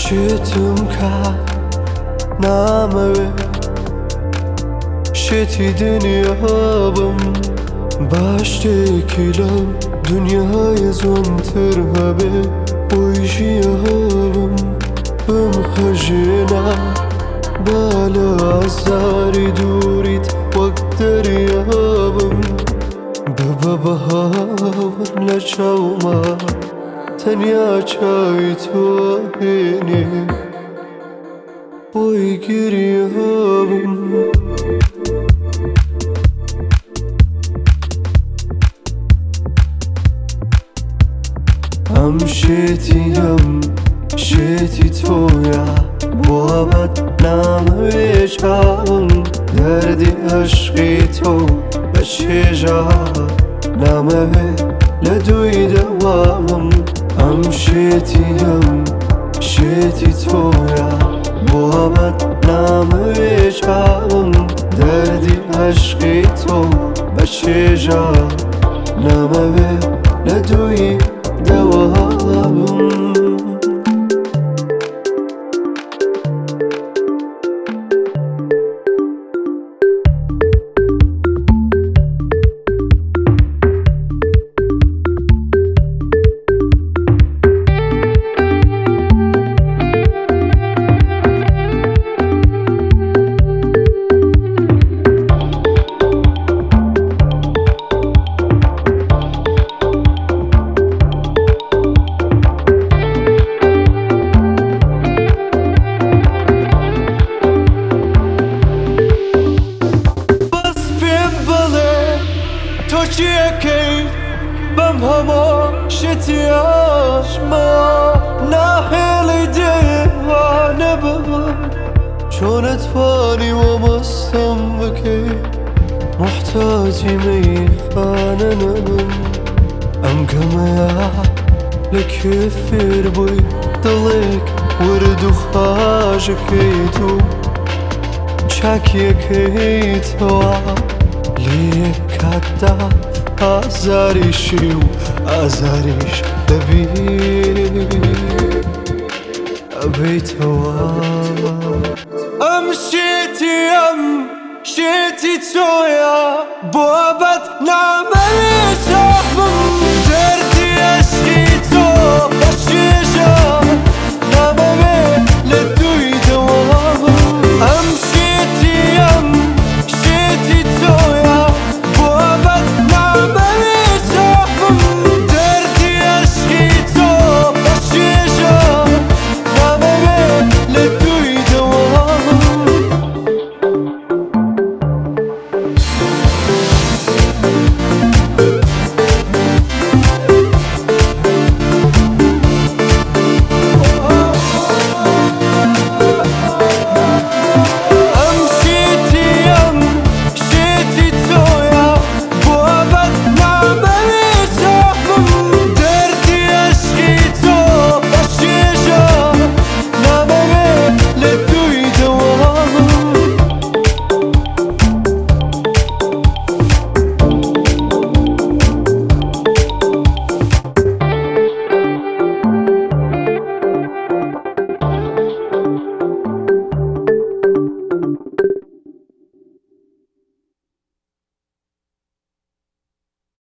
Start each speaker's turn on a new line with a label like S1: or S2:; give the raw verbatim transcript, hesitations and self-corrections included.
S1: شتم که نامه شتی دنیا بم باشته کلم دنیای زنتر هبه بویشی هبم بم خجنا بالا ازاری دوریت وقت دریابم ببا بهاون لچوما تنیا چای تو هینی بوی گریابم هم شیتی هم شیتی تویا بابت نامه چاهم دردی عشقی تو بچه جا نامه لدوی دوامم هم شیتی هم شیتی تویا بابت نامه چاهم دردی عشقی تو بچه جا نامه لدوی دوامم تو چیه که بم هما شتیاش ما نهلی دیوانه ببا چون اتفانی و مستم بکی محتاجی میخانه نبم ام کمیا لکفر بوی دلک ورد و خاجکی تو چاکی که تو لیک حتی آزاریشی و آزاریش دبی ابی تو ام شیتی ام شیتی تویا بابت نامه